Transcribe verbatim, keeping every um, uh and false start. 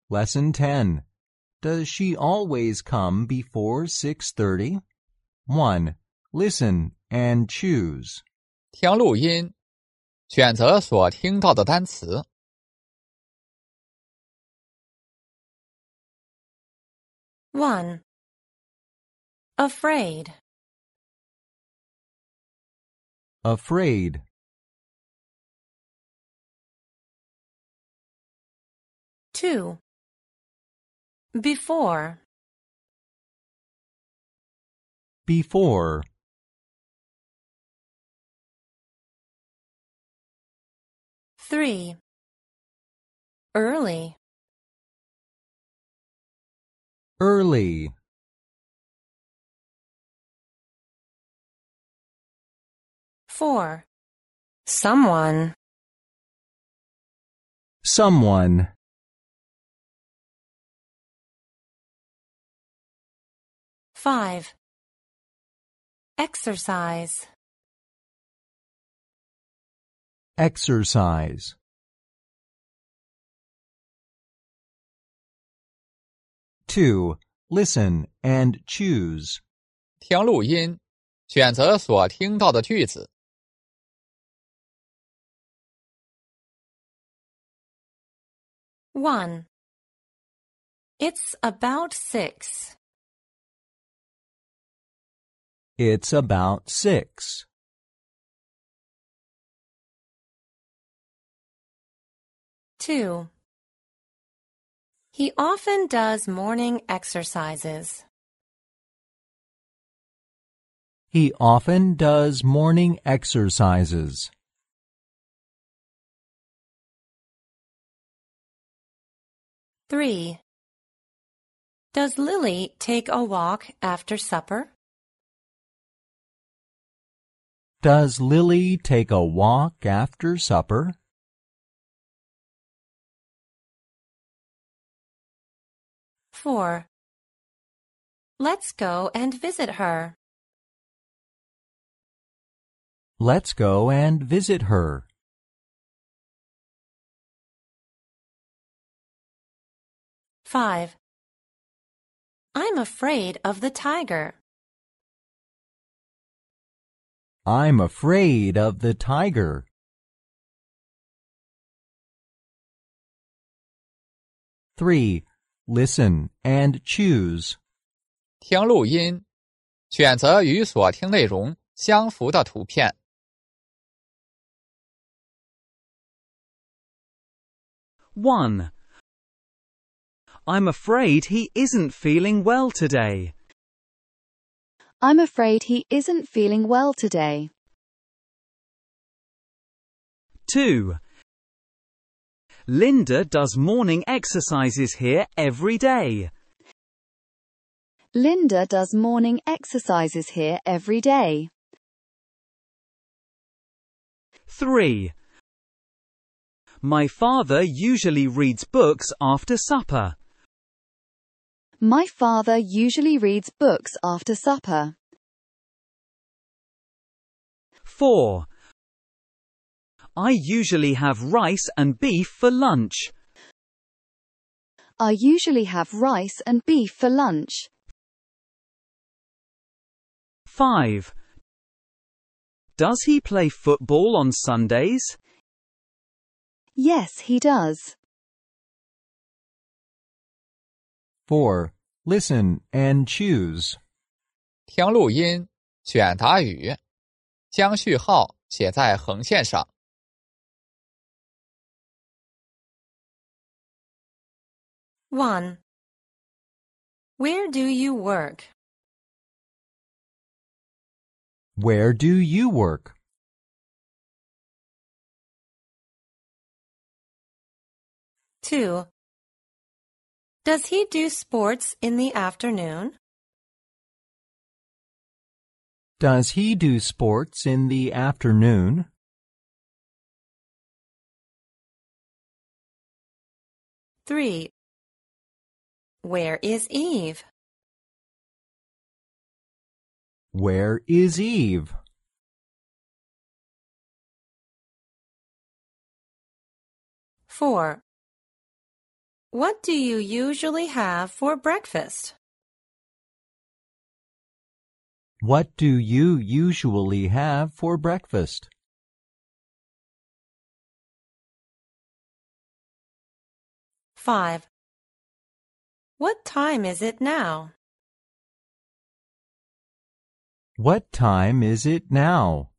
Lesson ten. Does she always come before six thirty? one. Listen and choose. 听录音，选择所听到的单词。 one. Afraid. Afraid. two. Before. Before. three. Early. Early. four. Someone. Someone. five. Exercise. Exercise. two. Listen and choose. 听录音，选择所听到的句子。 one. It's about six. It's about six. two. He often does morning exercises. He often does morning exercises. three. Does Lily take a walk after supper? Does Lily take a walk after supper? four. Let's go and visit her. Let's go and visit her. five. I'm afraid of the tiger. I'm afraid of the tiger. three. Listen and choose. 听录音，选择与所听内容相符的图片。 one. I'm afraid he isn't feeling well today. I'm afraid he isn't feeling well today. two. Linda does morning exercises here every day. Linda does morning exercises here every day. three. My father usually reads books after supper. My father usually reads books after supper. four. I usually have rice and beef for lunch. I usually have rice and beef for lunch. five. Does he play football on Sundays? Yes, he does. four. Listen and choose. 听录音，选答语，将序号写在横线上。 one. Where do you work? Where do you work? two. Does he do sports in the afternoon? Does he do sports in the afternoon? three. Where is Eve? Where is Eve? four. What do you usually have for breakfast? What do you usually have for breakfast? five. What time is it now? What time is it now?